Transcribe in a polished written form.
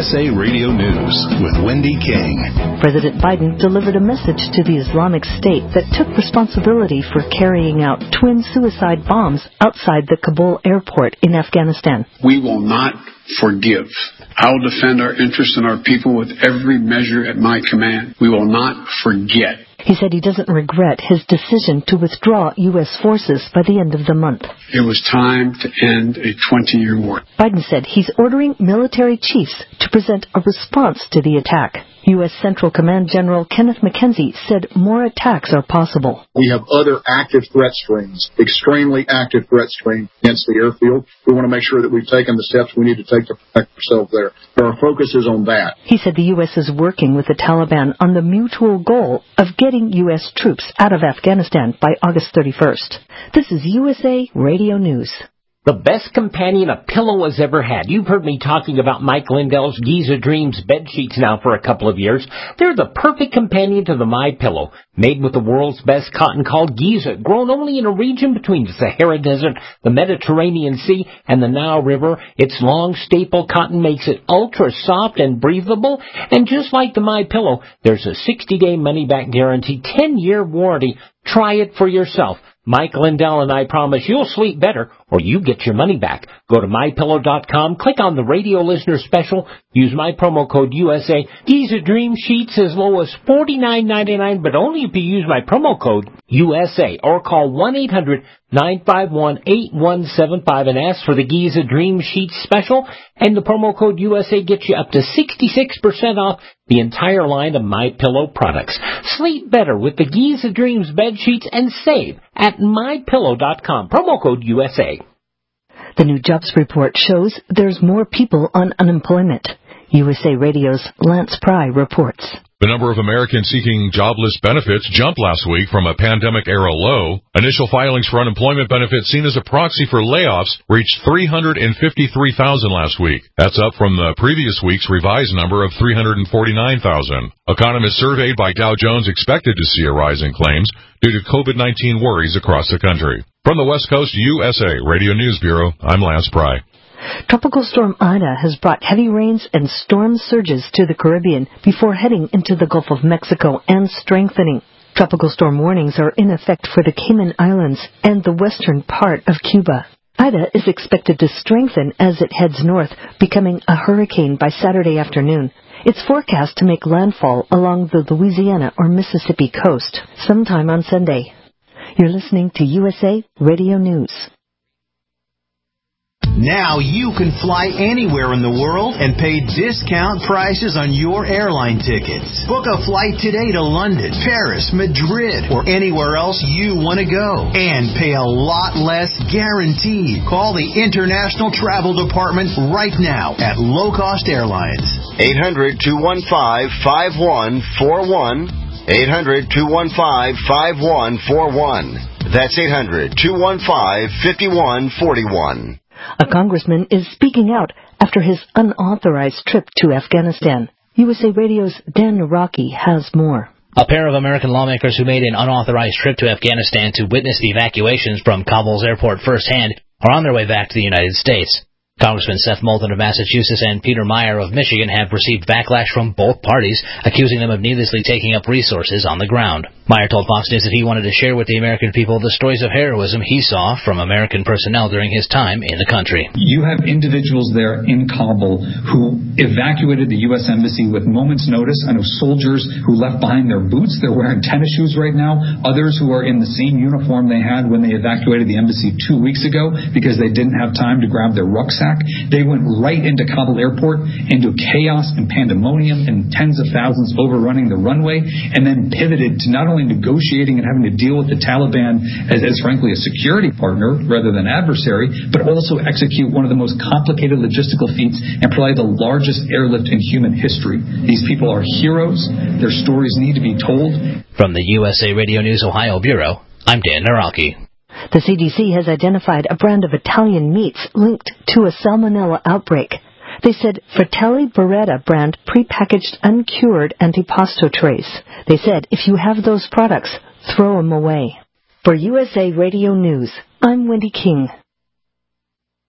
USA Radio News with Wendy King. President Biden delivered a message to the Islamic State that took responsibility for carrying out twin suicide bombs outside the Kabul airport in Afghanistan. We will not forgive. I will defend our interests and our people with every measure at my command. We will not forget. He said he doesn't regret his decision to withdraw U.S. forces by the end of the month. It was time to end a 20-year war. Biden said he's ordering military chiefs to present a response to the attack. U.S. Central Command General Kenneth McKenzie said more attacks are possible. We have other active threat streams, extremely active threat streams against the airfield. We want to make sure that we've taken the steps we need to take to protect ourselves there. So our focus is on that. He said the U.S. is working with the Taliban on the mutual goal of getting U.S. troops out of Afghanistan by August 31st. This is USA Radio News. The best companion a pillow has ever had. You've heard me talking about Mike Lindell's Giza Dreams bed sheets now for a couple of years. They're the perfect companion to the MyPillow. Made with the world's best cotton called Giza, grown only in a region between the Sahara Desert, the Mediterranean Sea, and the Nile River. Its long staple cotton makes it ultra soft and breathable. And just like the MyPillow, there's a 60-day money-back guarantee, 10-year warranty. Try it for yourself. Mike Lindell and I promise you'll sleep better or you get your money back. Go to MyPillow.com, click on the radio listener special, use my promo code USA. Giza Dream Sheets as low as $49.99, but only if you use my promo code USA or call 1-800-951-8175 and ask for the Giza Dream Sheets special, and the promo code USA gets you up to 66% off the entire line of MyPillow products. Sleep better with the Giza Dreams bed sheets and save at MyPillow.com. Promo code USA. The new jobs report shows there's more people on unemployment. USA Radio's Lance Pry reports. The number of Americans seeking jobless benefits jumped last week from a pandemic-era low. Initial filings for unemployment benefits seen as a proxy for layoffs reached 353,000 last week. That's up from the previous week's revised number of 349,000. Economists surveyed by Dow Jones expected to see a rise in claims due to COVID-19 worries across the country. From the West Coast USA Radio News Bureau, I'm Lance Pry. Tropical storm Ida has brought heavy rains and storm surges to the Caribbean before heading into the Gulf of Mexico and strengthening. Tropical storm warnings are in effect for the Cayman Islands and the western part of Cuba. Ida is expected to strengthen as it heads north, becoming a hurricane by Saturday afternoon. It's forecast to make landfall along the Louisiana or Mississippi coast sometime on Sunday. You're listening to USA Radio News. Now you can fly anywhere in the world and pay discount prices on your airline tickets. Book a flight today to London, Paris, Madrid, or anywhere else you want to go. And pay a lot less guaranteed. Call the International Travel Department right now at Low Cost Airlines. 800-215-5141. 800-215-5141. That's 800-215-5141. A congressman is speaking out after his unauthorized trip to Afghanistan. USA Radio's Dan Naraki has more. A pair of American lawmakers who made an unauthorized trip to Afghanistan to witness the evacuations from Kabul's airport firsthand are on their way back to the United States. Congressman Seth Moulton of Massachusetts and Peter Meyer of Michigan have received backlash from both parties, accusing them of needlessly taking up resources on the ground. Meyer told Fox News that he wanted to share with the American people the stories of heroism he saw from American personnel during his time in the country. You have individuals there in Kabul who evacuated the U.S. Embassy with moments' notice. I know soldiers who left behind their boots. They're wearing tennis shoes right now. Others who are in the same uniform they had when they evacuated the embassy 2 weeks ago because they didn't have time to grab their rucksack. They went right into Kabul airport, into chaos and pandemonium and tens of thousands overrunning the runway, and then pivoted to not only negotiating and having to deal with the Taliban as frankly a security partner rather than adversary, but also execute one of the most complicated logistical feats and probably the largest airlift in human history. These people are heroes. Their stories need to be told. From the USA Radio News Ohio Bureau, I'm Dan Naraki. The CDC has identified a brand of Italian meats linked to a salmonella outbreak. They said Fratelli Beretta brand prepackaged uncured antipasto trays. They said if you have those products, throw them away. For USA Radio News, I'm Wendy King.